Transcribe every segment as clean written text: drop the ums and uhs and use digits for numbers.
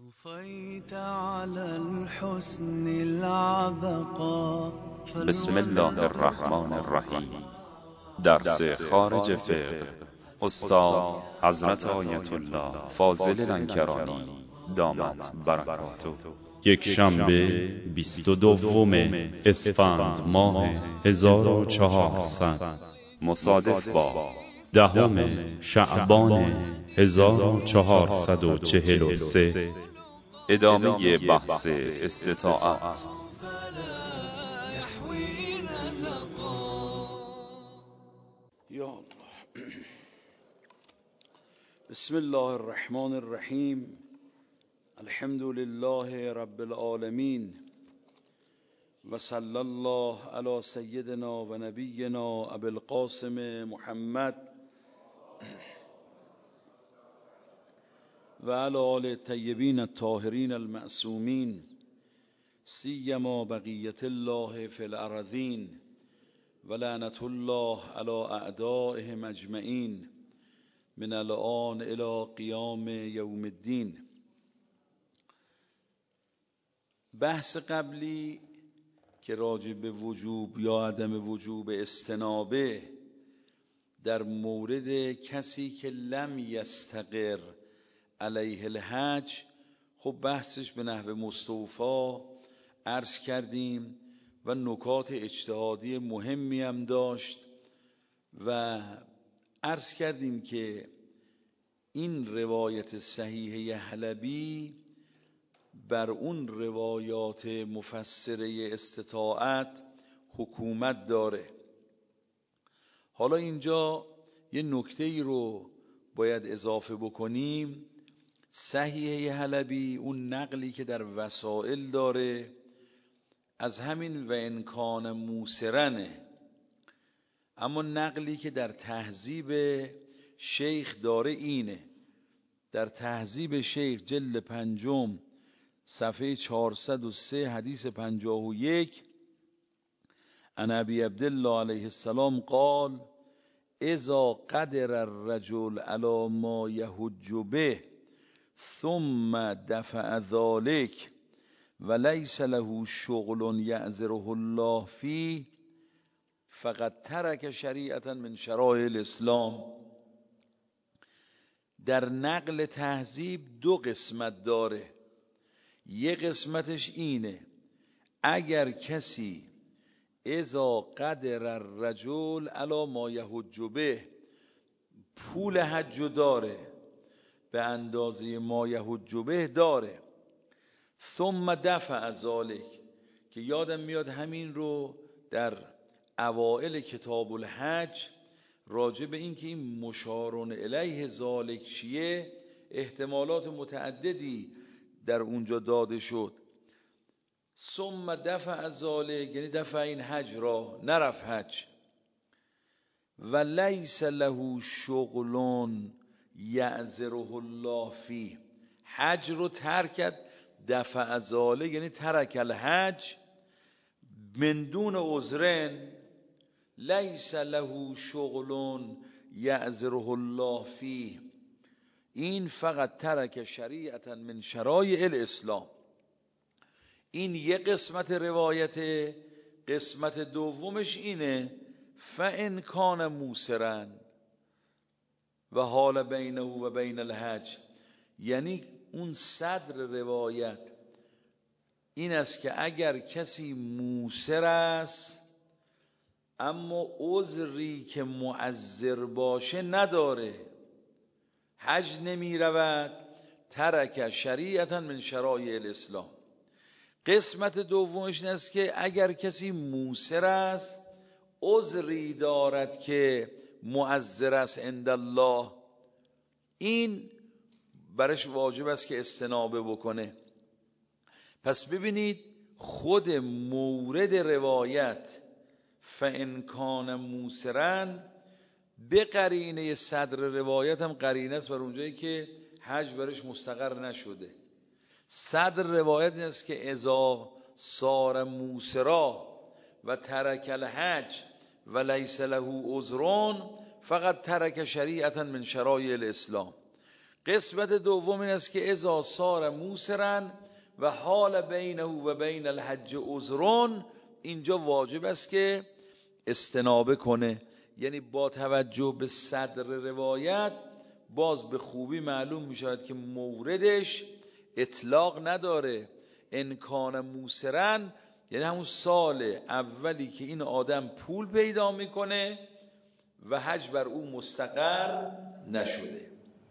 طفيت على الحسن العبقى. بسم الله الرحمن الرحیم. درس خارج فقه استاد حضرت آیت الله فاضل لنکرانی دامت برکاته. یک شنبه 22 اسفند ماه 1400 مصادف با 10 شعبان 1443. ادامه بحث استطاعت. يحوي نزقا. یا الله. بسم الله الرحمن الرحیم. الحمد لله رب العالمین و صلی الله علی سیدنا و نبینا ابی القاسم محمد و علی آل الطیبین الطاهرین المعصومین سیما بقیت الله فی الارضین و لعنت الله علی اعدائهم اجمعین من الآن الی قیام یوم الدین. بحث قبلی که راجع به وجوب یا عدم وجوب استنابه در مورد کسی که لم یستقر علیه الحج، خب بحثش به نحو مستوفا عرض کردیم و نکات اجتهادی مهمی هم داشت و عرض کردیم که این روایت صحیحه حلبی بر اون روایات مفسره استطاعت حکومت داره. حالا اینجا یه نکته‌ای رو باید اضافه بکنیم. صحیحه حلبی اون نقلی که در وسائل داره از همین و انکان موسرنه، اما نقلی که در تهذیب شیخ داره اینه. در تهذیب شیخ جلد 5 صفحه 403 حدیث 51 عن ابی عبدالله علیه السلام قال اذا قدر الرجل علی ما یحج به ثم دفع ذلك وليس له شغل يعذره الله فيه فقد ترك شریعتا من شرائع الاسلام. در نقل تهذیب 2 قسمت داره. یه قسمتش اینه اگر کسی اذا قدر الرجل علی ما یحج به پول حج داره، به اندازه ما یحج به داره، ثم دفع ذلک، که یادم میاد همین رو در اوائل کتاب الحج راجع به این که این مشارون الیه ذالک چیه احتمالات متعددی در اونجا داده شد. ثم دفع ذالک یعنی دفع این حج را، نرفت حج. و لیس له شغل یعذره الله فیه، حج رو ترک کرد. دفع ذالک یعنی ترک الحج من دون عذرن، لیس له شغل یعذره الله فیه، این فقط ترک شریعتا من شرایع الاسلام. این یه قسمت روایت. قسمت دومش اینه فان کان موسرا و حال بینه و بین الحج، یعنی اون صدر روایت این است که اگر کسی موسر است اما عذری که معذر باشه نداره، حج نمی رود، ترک شریعتا من شرایع الاسلام. قسمت دومش این است که اگر کسی موسر است عذری دارد که معذر است عند الله، این برش واجب است که استنابه بکنه. پس ببینید خود مورد روایت فان کان موسرا به قرینه صدر روایت هم قرینه است بر اونجایی که حج برش مستقر نشده. صدر روایت این است که اذا صار موسرا و ترک الحج و لیس له عذرون فقط ترک شریعتا من شرایع الاسلام. قسمت دوم این است که اذا صار موسرا و حال بینه و بین الحج عذر، اینجا واجب است که استنابه کنه. یعنی با توجه به صدر روایت باز به خوبی معلوم می شود که موردش اطلاق نداره. ان کان موسرا یعنی همون سال اولی که این آدم پول پیدا میکنه و حج بر او مستقر نشده.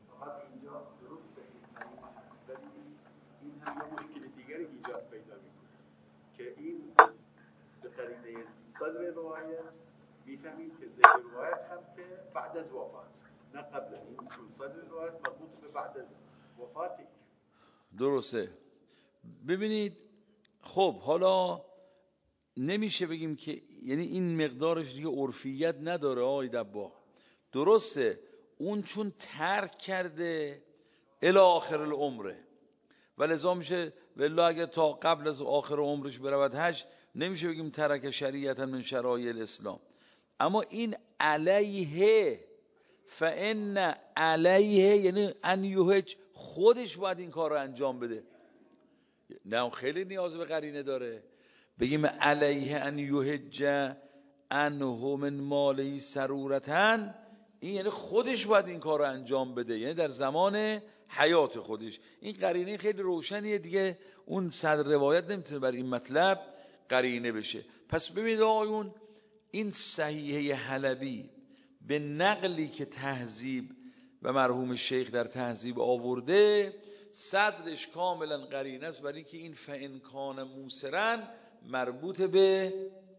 این هم یه مشکل دیگری ایجاد پیدا میکنه که این به قرینه صدر روایت میفهمیم که ذکر روایت هم که بعد از وفات نه قبل. این صدر روایت مربوط به بعد از وفات. درسته. ببینید خب حالا نمیشه بگیم که یعنی این مقدارش دیگه عرفیت نداره آقای دباغ. درسته اون چون ترک کرده الی آخر العمره و لذا میشه والله اگه تا قبل از آخر عمرش برود حج نمیشه بگیم ترک شریعتا من شرایع الاسلام. اما این علیه فان علیه یعنی ان یحج، خودش باید این کار رو انجام بده. نه خیلی نیاز به قرینه داره. بگیم علیه ان یحج انه من مالی سرورتن، این یعنی خودش باید این کار رو انجام بده، یعنی در زمان حیات خودش. این قرینه خیلی روشنیه دیگه، اون صدر روایت نمیتونه بر این مطلب قرینه بشه. پس ببینید آقایون این صحیحه حلبی به نقلی که تهذیب و مرحوم شیخ در تهذیب آورده صدرش کاملا قرینه است، برای که این فإن کان موسرا مربوط به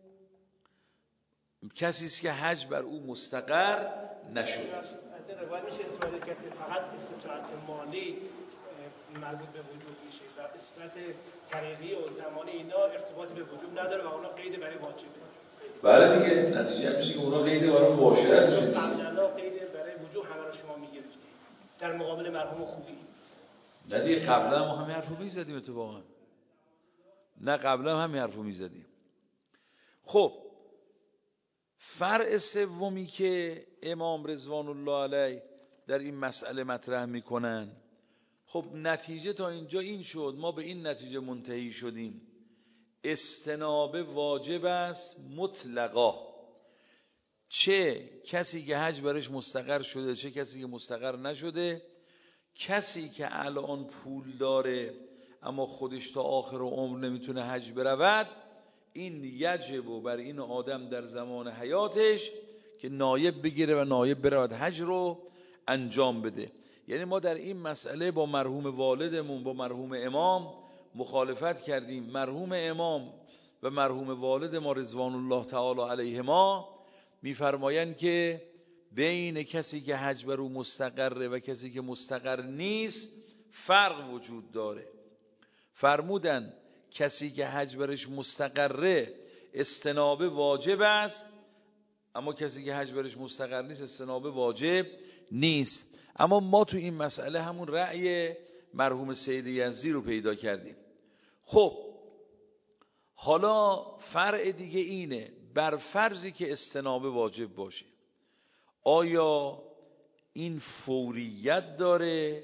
کسی است که حج بر او مستقر نشده. از این روایت میشه استفاده کرد که فقط استطاعت مالی مربوط به وجوب میشه و استطاعت طریقی و زمانی اینا ارتباط به وجوب نداره و اونا قید برای واجبه. بله دیگه نتیجه میشه که اونا قید برای مباشرتش دیگه. قبلا قید برای وجوب همه رو شما میگرفتید در مقابل مرحوم خوبی. نه دیگه قبلا ما همین حرفو میزدیم اتفاقا. نه قبلا همین حرفو میزدیم. خب فرع سومی که امام رضوان الله علیه در این مسئله مطرح میکنن، خب نتیجه تا اینجا این شد، ما به این نتیجه منتهی شدیم استنابه واجب است مطلقا، چه کسی که حج برش مستقر شده چه کسی که مستقر نشده. کسی که الان پول داره اما خودش تا آخر عمر نمیتونه حج برود، این یجب بر این آدم در زمان حیاتش که نایب بگیره و نایب برود حج رو انجام بده. یعنی ما در این مسئله با مرحوم والدمون با مرحوم امام مخالفت کردیم. مرحوم امام و مرحوم والد ما رضوان الله تعالی علیهما میفرمایند که بین کسی که حج بر او مستقره و کسی که مستقر نیست فرق وجود داره. فرمودن کسی که حج برش مستقره استنابه واجب است، اما کسی که حج برش مستقر نیست استنابه واجب نیست. اما ما تو این مسئله همون رأی مرحوم سید یزدی رو پیدا کردیم. خب حالا فرع دیگه اینه، بر فرضی که استنابه واجب باشه آیا این فوریت داره؟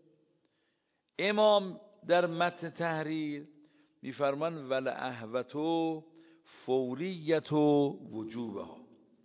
امام در متن تحریر میفرمان ول احوتو فوریت و وجوبها.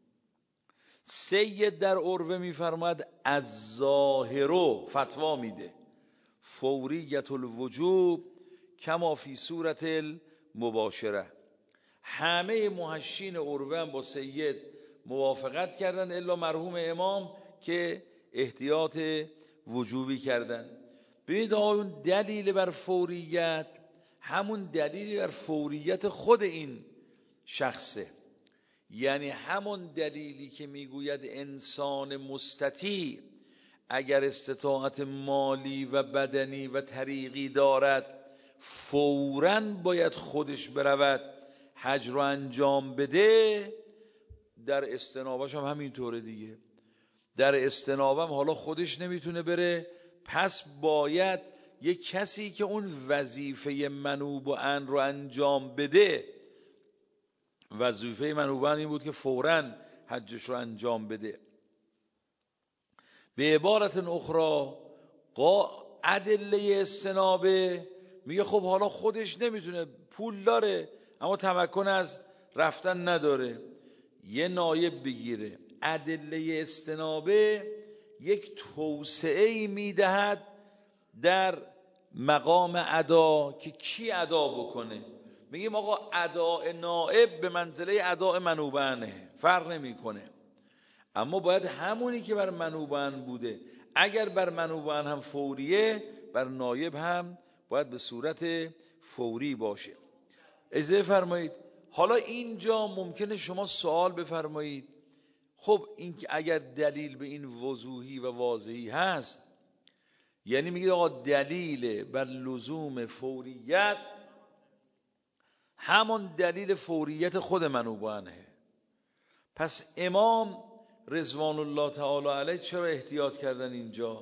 سید در عروه میفرماد از ظاهرو فتوا میده فوریت الوجوب کما فی صورت المباشره. همه محشین عروه هم با سید موافقت کردن الا مرحوم امام که احتیاط وجوبی کردن. ببینید آقایون دلیل بر فوریت همون دلیل بر فوریت خود این شخصه، یعنی همون دلیلی که میگوید انسان مستطیع اگر استطاعت مالی و بدنی و طریقی دارد فوراً باید خودش برود حج رو انجام بده، در استنابش هم همینطوره دیگه. در استنابه هم حالا خودش نمیتونه بره، پس باید یک کسی که اون وظیفه منوب و ان رو انجام بده، وظیفه منوب این بود که فوراً حجش رو انجام بده. به عبارت اخرى ادله استنابه میگه خب حالا خودش نمیتونه، پول داره اما تمکن از رفتن نداره، یه نایب بگیره. ادله استنابه یک توسعه میدهد در مقام ادا که کی ادا بکنه. میگیم آقا اداء نائب به منزله اداء منوبنه، فرق نمیکنه، اما باید همونی که بر منوبن بوده، اگر بر منوبن هم فوریه، بر نایب هم باید به صورت فوری باشه. اجازه فرمایید حالا اینجا ممکنه شما سوال بفرمایید خب این که اگر دلیل به این وضوحی و واضحی هست، یعنی میگه آقا دلیل بر لزوم فوریت همون دلیل فوریت خود منوبنه، پس امام رضوان الله تعالی علیه چرا احتیاط کردن اینجا؟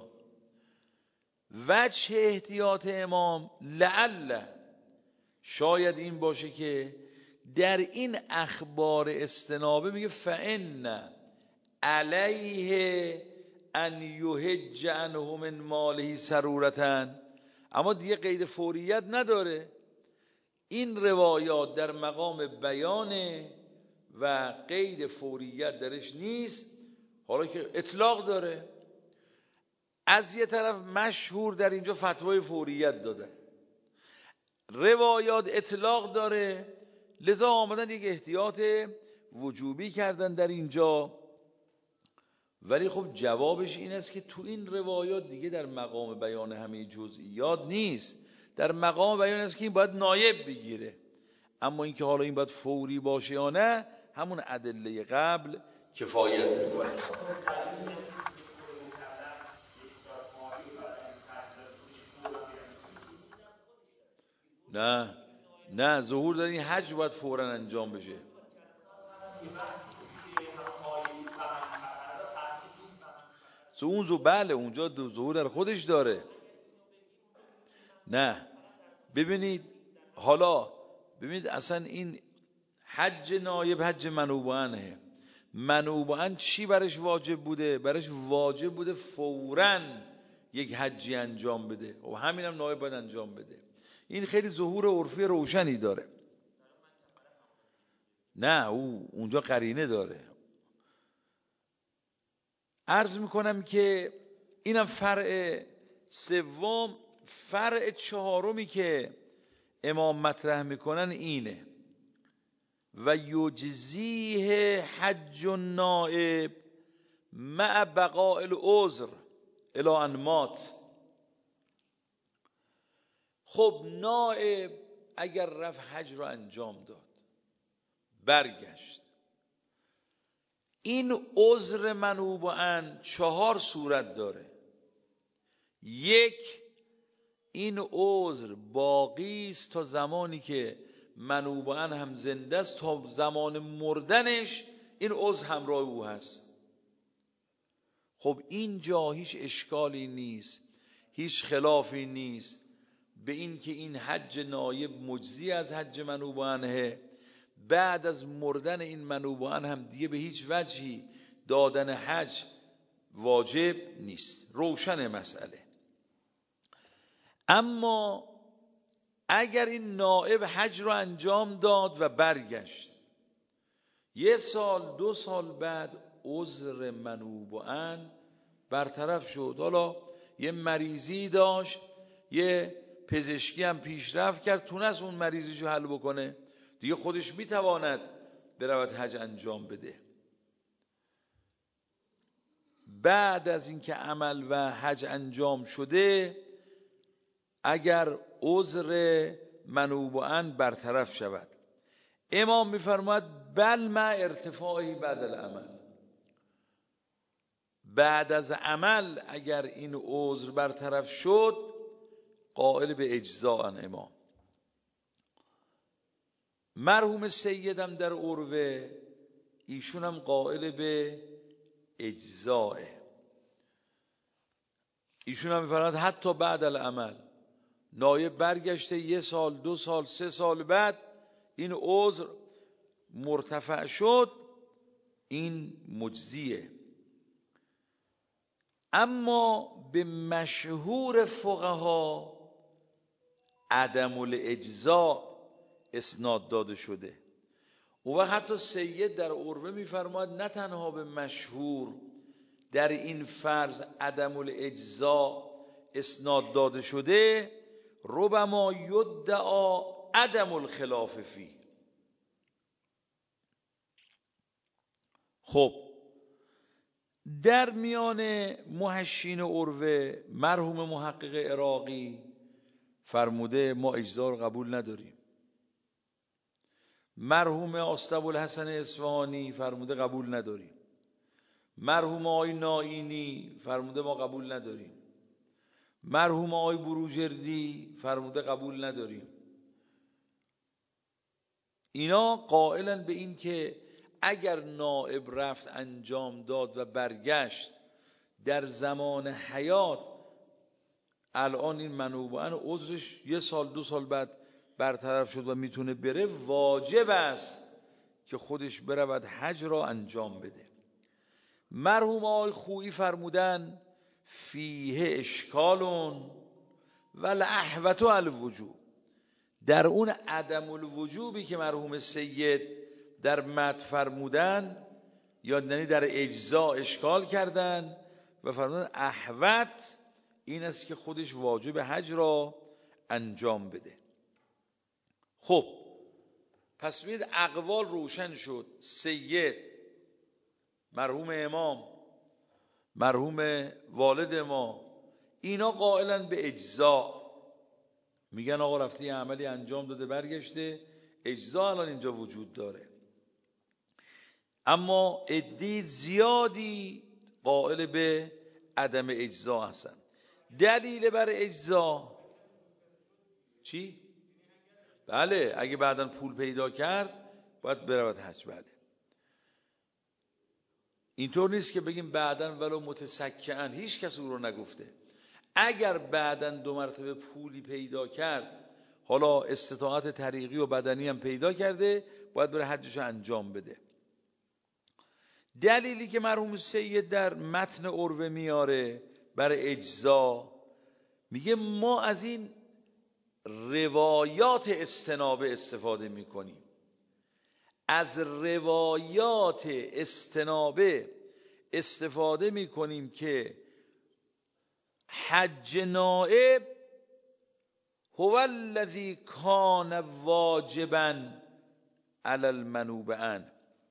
وجه احتیاط امام لعل شاید این باشه که در این اخبار استنابه میگه فإن علیه ان یحج عنه من ماله سرورة، اما دیگه قید فوریت نداره. این روایات در مقام بیانه و قید فوریت درش نیست، حالا که اطلاق داره. از یه طرف مشهور در اینجا فتوای فوریت دادن، روایات اطلاق داره، لذا آمدن یک احتیاط وجوبی کردن در اینجا. ولی خب جوابش این است که تو این روایات دیگه در مقام بیان همه جزئیات نیست، در مقام بیان است که این باید نایب بگیره، اما اینکه حالا این باید فوری باشه یا نه، همون ادله قبل کفایت میکنه. نه ظهور داره این حج باید فوراً انجام بشه. بله اونجا ظهور در خودش داره. نه ببینید حالا ببینید اصلا این حج نایب حج منوبنه. منوبن چی برش واجب بوده؟ برش واجب بوده فوراً یک حجی انجام بده و همین هم نایب باید انجام بده. این خیلی ظهور عرفی روشنی داره. نه اونجا قرینه داره. عرض میکنم که اینم فرع سوم. فرع چهارمی که امام مطرح میکنن اینه و یجزیه حج النائب مع بقاء العذر الی ان مات. خب نائب اگر رفت حج رو انجام داد برگشت، این عذر منوبن 4 صورت داره. یک، این عذر باقی است تا زمانی که منوبن هم زنده است، تا زمان مردنش این عذر همراه او هست. خب اینجا هیچ اشکالی نیست، هیچ خلافی نیست به این که این حج نایب مجزی از حج منوبنه. بعد از مردن این منوبن هم دیگه به هیچ وجهی دادن حج واجب نیست. روشن مسئله. اما اگر این نائب حج رو انجام داد و برگشت، 1 سال 2 سال بعد عذر منوبن برطرف شد، حالا یه مریضی داشت، یه پزشکی هم پیشرفت کرد، تونست اون مریضیشو حل بکنه، دیگه خودش میتواند برود حج انجام بده. بعد از اینکه عمل و حج انجام شده، اگر عذر منوبن برطرف شود، امام میفرماید بل مع ارتفاعی بعد العمل، بعد از عمل اگر این عذر برطرف شد قائل به اجزاء امام. مرحوم سیدم در عروه ایشون هم قائل به اجزاء، ایشون هم میفرماید حتی بعد العمل، نایب برگشته 1 سال 2 سال 3 سال بعد این عذر مرتفع شد، این مجزیه. اما به مشهور فقها عدم الاجزاء اسناد داده شده. و حتی سید در عروه میفرماید نه تنها به مشهور در این فرض عدم الاجزاء اسناد داده شده، ربما یدعا عدم الخلاف فی. خب در میان محشین عروه مرحوم محقق عراقی فرموده ما اجزا رو قبول نداریم. مرحوم استابوالحسن اصفهانی فرموده قبول نداریم. مرحوم آقای نائینی فرموده ما قبول نداریم. مرحوم آقای بروجردی فرموده قبول نداریم. اینا قائلن به این که اگر نائب رفت انجام داد و برگشت در زمان حیات، الان این منوبان عذرش 1 سال 2 سال بعد برطرف شد و میتونه بره، واجب است که خودش برود حج را انجام بده. مرحوم آقای خویی فرمودن فیه اشکالون والاحوط الوجوب. در اون عدم الوجوبی که مرحوم سید در متن فرمودن، یعنی در اجزا اشکال کردن و فرمودن احوط این است که خودش واجب حج را انجام بده. خب پس بید اقوال روشن شد. سید، مرحوم امام، مرحوم والد ما، اینا قائلن به اجزا، میگن آقا رفته یه عملی انجام داده برگشته، اجزا الان اینجا وجود داره. اما عده زیادی قائل به عدم اجزا هستن. دلیل بر اجزا چی؟ بله اگه بعداً پول پیدا کرد باید برود حج. بله اینطور نیست که بگیم بعداً ولو متسکعاً، هیچ کس او رو نگفته. اگر بعداً 2 مرتبه پولی پیدا کرد، حالا استطاعت طریقی و بدنی هم پیدا کرده، باید بره حجش انجام بده. دلیلی که مرحوم سید در متن عروه میاره برای اجزا، میگه ما از این روایات استنابه استفاده میکنیم. از روایات استنابه استفاده میکنیم که حج نائب هو الذی کان واجبا علی المنوبان.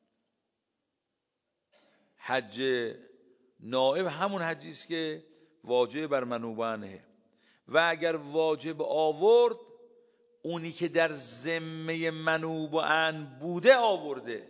حج نائب همون حجی است که واجب بر منوبانه، و اگر واجب آورد اونی که در ذمه منوبان بوده آورده.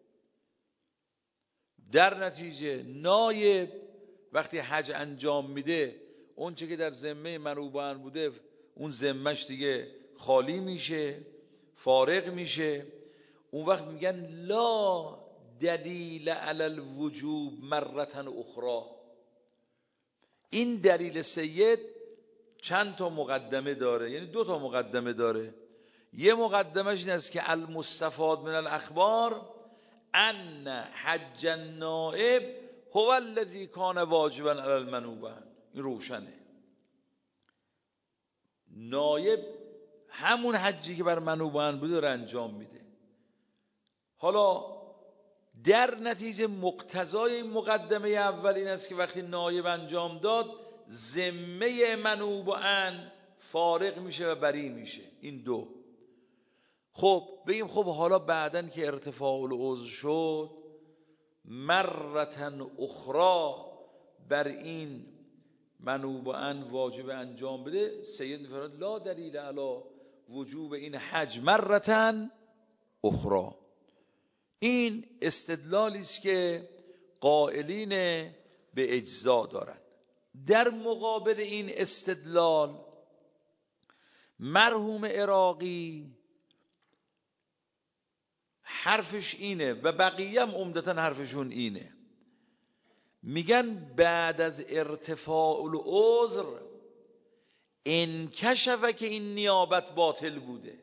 در نتیجه نایب وقتی حج انجام میده، اون چه که در ذمه منوبان بوده اون ذمهش دیگه خالی میشه، فارغ میشه. اون وقت میگن لا دلیل علی الوجوب مرة اخرى. این دلیل سید چند تا مقدمه داره، یعنی 2 تا مقدمه داره. یه مقدمش این است که المستفاد من الاخبار ان حج النائب هو الذی کان واجبا علی المنوبان. این روشنه، نائب همون حجی که بر منوبان بوده رو انجام میده. حالا در نتیجه مقتضای این مقدمه اول این است که وقتی نائب انجام داد، ذمه منوبان فارغ میشه و بری میشه. این 2. خب بگیم خب حالا بعدن که ارتفاع العضو شد، مرة اخرى بر این منوبان واجب انجام بده. سید میفرماید لا دلیل علی وجوب این حج مرة اخرى. این استدلالی است که قائلین به اجزا دارن. در مقابل این استدلال مرحوم عراقی حرفش اینه و بقیه هم عمدتاً حرفشون اینه، میگن بعد از ارتفاع العذر انکشف که این نیابت باطل بوده.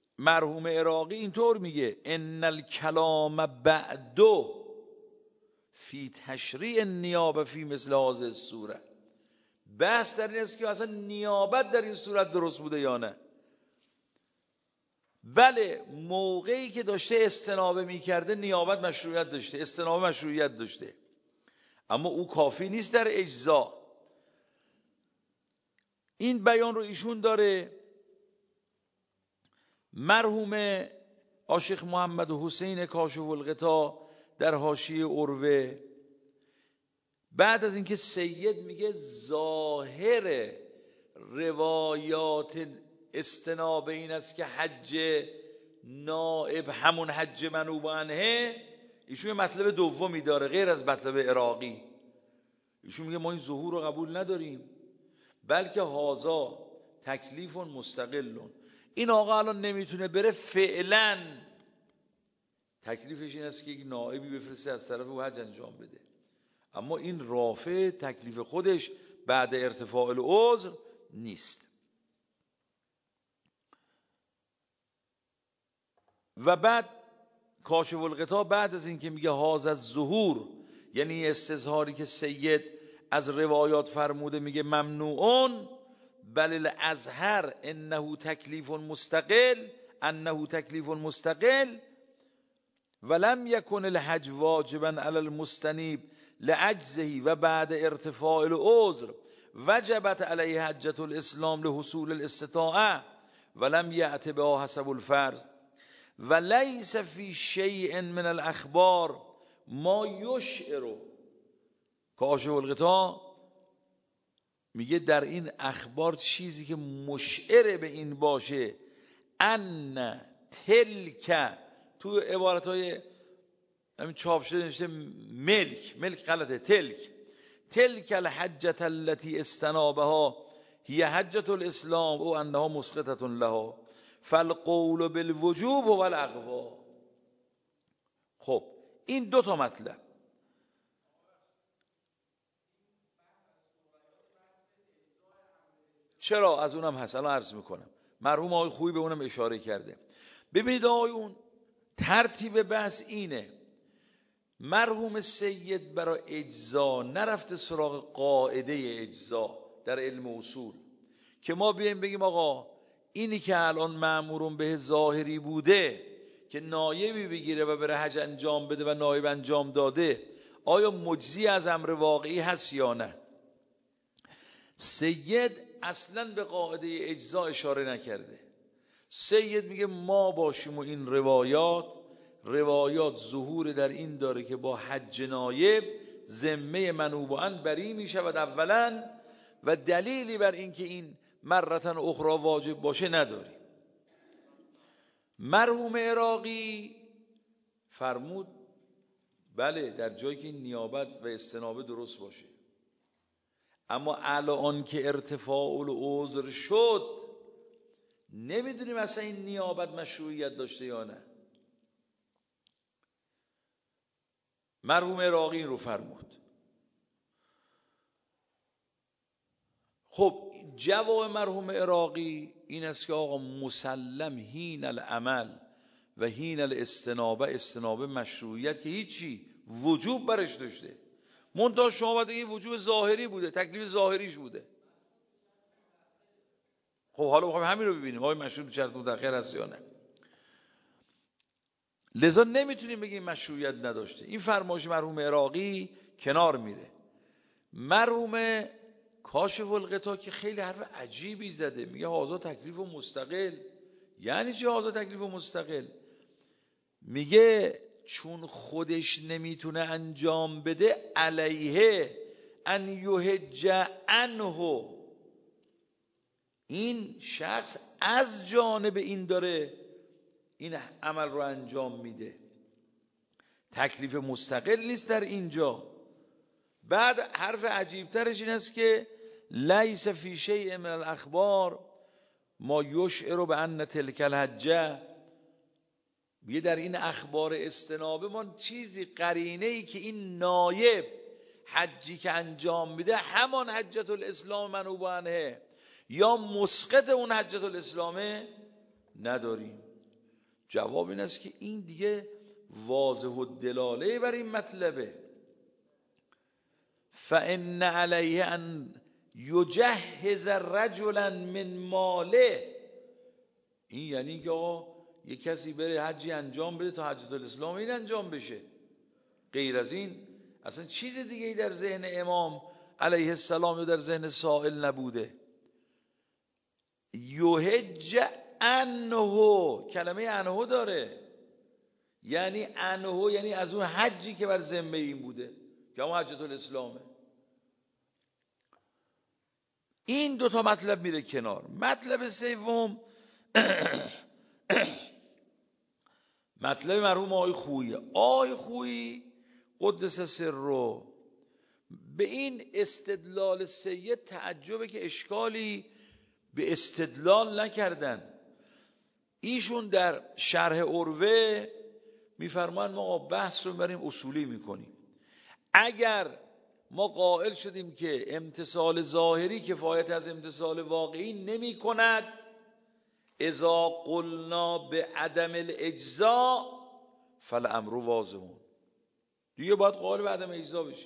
مرحوم عراقی اینطور میگه ان الکلام بعدو فی تشریع نیابه فی مثل هذه الصوره. بحث در این است که اصلا نیابت در این صورت درست بوده یا نه. بله موقعی که داشته استنابه میکرده نیابت مشروعیت داشته، استنابه مشروعیت داشته، اما او کافی نیست در اجزا. این بیان رو ایشون داره. مرحوم عاشق محمد حسین کاشف الغطا در حاشیه عروه بعد از اینکه سید میگه ظاهر روایات استناب این است که حج نائب همون حج منوب عنه، ایشون یه مطلب دومی داره غیر از مطلب عراقی. ایشون میگه ما این ظهور رو قبول نداریم، بلکه هازا تکلیف مستقلون. این آقا الان نمیتونه بره، فعلا تکلیفش این است که یک نائبی بفرسته از طرف او حج انجام بده، اما این رافع تکلیف خودش بعد ارتفاع العذر نیست. و بعد کاشف الغطا بعد از این که میگه هاذا الظهور، یعنی استظهاری که سید از روایات فرموده، میگه ممنوعون بل الازهر انه تکلیف مستقل ولم یکن الحج واجبا علی المستنیب لعجزه و بعد ارتفاع العذر وجبت علیه حجة الاسلام لحصول الاستطاعه ولم یأت بها حسب الفرض و لیس فی شیء من الاخبار ما یشعر. کاشف الغطا میگه در این اخبار چیزی که مشعر به این باشه ان تلک، تو عبارتهای همین چاپ شده نوشته ملک غلطه، تلک الحجة التي استنابها هي حجة الاسلام او انها مسقطة لها فالقول بالوجوب هو الاقوى. خب این دو تا مطلب. چرا؟ از اونم هست، الان عرض میکنم. مرحوم آقای خوبی به اونم اشاره کرده. ببینید آقایون، ترتیب بحث اینه: مرحوم سید برای اجزا نرفته سراغ قاعده اجزا در علم اصول که ما بیایم بگیم آقا اینی که الان مأمورون به ظاهری بوده که نایبی بگیره و بره حج انجام بده و نایب انجام داده، آیا مجزی از امر واقعی هست یا نه؟ سید اصلا به قاعده اجزا اشاره نکرده. سید میگه ما باشیم و این روایات ظهور در این داره که با حج نایب ذمه منوبان بری می شود اولا، و دلیلی بر این که این مرتن اخرى واجب باشه نداریم. مرحوم عراقی فرمود بله در جایی که این نیابت و استنابه درست باشه، اما الان که ارتفاع العذر شد نمیدونیم اصلا این نیابت مشروعیت داشته یا نه. مرحوم عراقی این رو فرمود. خب جواب مرحوم عراقی این است که آقا مسلم هین العمل و هین استنابه مشروعیت که هیچی وجوب برش داشته، منتها شما باید این وجوب ظاهری بوده، تکلیف ظاهریش بوده. خب حالا میخوایم همین رو ببینیم آیا مشروع شرط متأخر هست یا نه. لذا نمیتونیم بگیم مشروعیت نداشته. این فرمایش مرحوم عراقی کنار میره. مرحوم کاشف الغطا که خیلی حرف عجیبی زده، میگه هازا تکلیف مستقل. یعنی چی هازا تکلیف مستقل؟ میگه چون خودش نمیتونه انجام بده علیه ان یحج عنه، این شخص از جانب این داره این عمل رو انجام میده، تکلیف مستقل نیست در اینجا. بعد حرف عجیبترش این است که لیس فی شیء من الاخبار ما یشعر بان تلک الحجه، میگه در این اخبار استنابه ما چیزی قرینه‌ای که این نایب حجی که انجام میده همان حجة الاسلام منوب عنه یا مسقط اون حجة الاسلام نداریم. جواب این است که این دیگه واضح الدلاله بر این مطلبه. فان علیه ان یجهز رجلا من ماله. این یعنی که یک کسی بره حجی انجام بده تا حجۃ الاسلام این انجام بشه. غیر از این اصلا چیز دیگه ای در ذهن امام علیه السلام و در ذهن سائل نبوده. یحج عنه، کلمه عنه داره، یعنی عنه یعنی از اون حجی که بر ذمه این بوده که اون حجۃ الاسلامه. این دوتا مطلب میره کنار. مطلب سوم مطلب مرحوم آقای خویی. آقای خویی قدس سره به این استدلال سید تعجبه که اشکالی به استدلال نکردن. ایشون در شرح عروه میفرمان ما بحث رو بریم اصولی میکنیم. اگر ما قائل شدیم که امتثال ظاهری کفایت از امتثال واقعی نمی کند، اذا قلنا به عدم الاجزاء فالامر واضح، دیگه باید قائل به عدم اجزا بشیم.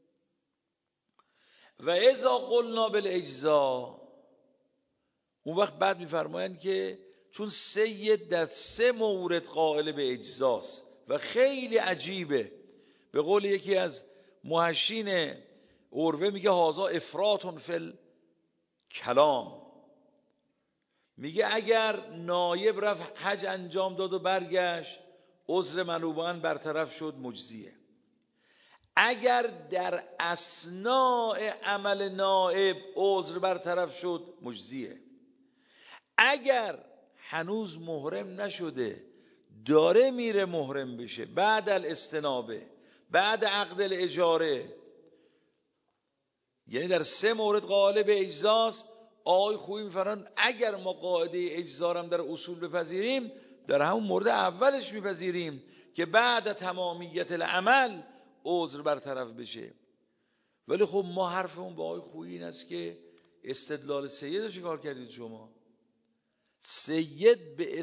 و اذا قلنا بالاجزاء، اون وقت بعد میفرمایند که چون سید در 3 مورد قائل به اجزاست و خیلی عجیبه، به قول یکی از محشین عروه میگه هازا افراط فی الکلام. میگه اگر نایب رفت حج انجام داد و برگشت عذر منوبان برطرف شد مجزیه. اگر در اثناء عمل نائب عذر برطرف شد مجزیه. اگر هنوز محرم نشده داره میره محرم بشه بعد الاستنابه بعد عقد الاجاره، یعنی در 3 مورد قائل به اجزاست. آقای خویی میفرمایند اگر ما قاعده اجزا هم در اصول بپذیریم در همون مورد اولش میپذیریم که بعد تمامیت العمل عذر برطرف بشه. ولی خب ما حرفمون با آقای خویی این است که استدلال سید رو چیکار کردید شما؟ سید به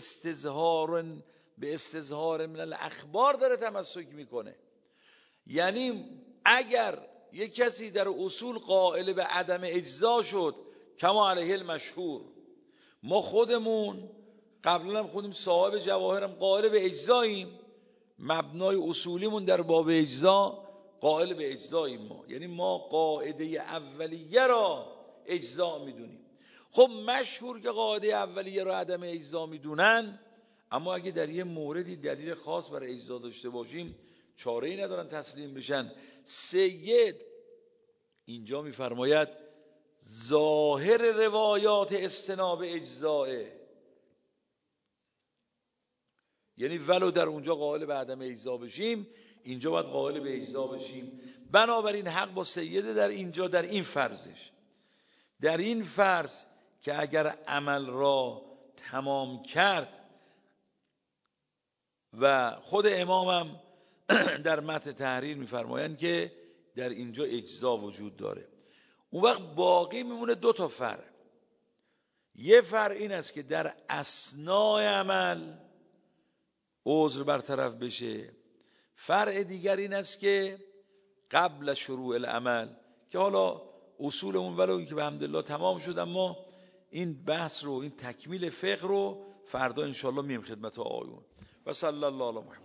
استظهار من الاخبار داره تمسک میکنه. یعنی اگر یک کسی در اصول قائل به عدم اجزا شد کما علیه المشهور، ما خودمون قبلا هم خودمون صاحب جواهرم قائل به اجزاییم، مبنای اصولیمون در باب اجزا قائل به اجزاییم ما، یعنی ما قاعده اولیه را اجزا میدونیم. خب مشهور که قاعده اولیه را عدم اجزا میدونن، اما اگه در یه موردی دلیل خاص برای اجزا داشته باشیم چاره‌ای ندارن تسلیم بشن. سید اینجا میفرماید ظاهر روایات استناب اجزائه، یعنی ولو در اونجا قائل به عدم اجزا بشیم اینجا باید قائل به اجزا بشیم. بنابراین حق با سیده در اینجا، در این فرضش، در این فرض که اگر عمل را تمام کرد و خود امامم در متن تحریر میفرمایند که در اینجا اجزا وجود داره. اون وقت باقی میمونه 2 تا فرع. یه فرع این است که در اثناء عمل عذر برطرف بشه. فرع دیگر این است که قبل شروع العمل، که حالا اصولمون ولو این که به حمدالله تمام شد اما این بحث رو، این تکمیل فقه رو فردا انشاءالله میم خدمت آقایون. و صلی الله علی محمد.